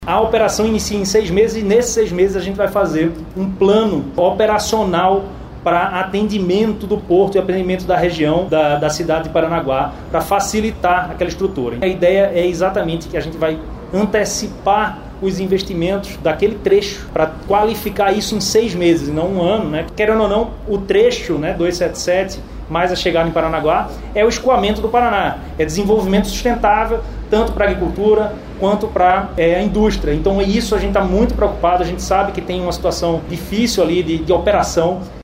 A operação inicia em 6 meses e nesses 6 meses a gente vai fazer um plano operacional para atendimento do porto e atendimento da região da cidade de Paranaguá, para facilitar aquela estrutura. A ideia é exatamente que a gente vai antecipar os investimentos daquele trecho para qualificar isso em 6 meses e não um ano, né? Querendo ou não, o trecho, né, 277 mais a chegada em Paranaguá é o escoamento do Paraná, é desenvolvimento sustentável tanto para a agricultura quanto para a indústria. Então isso a gente está muito preocupado, a gente sabe que tem uma situação difícil ali de operação.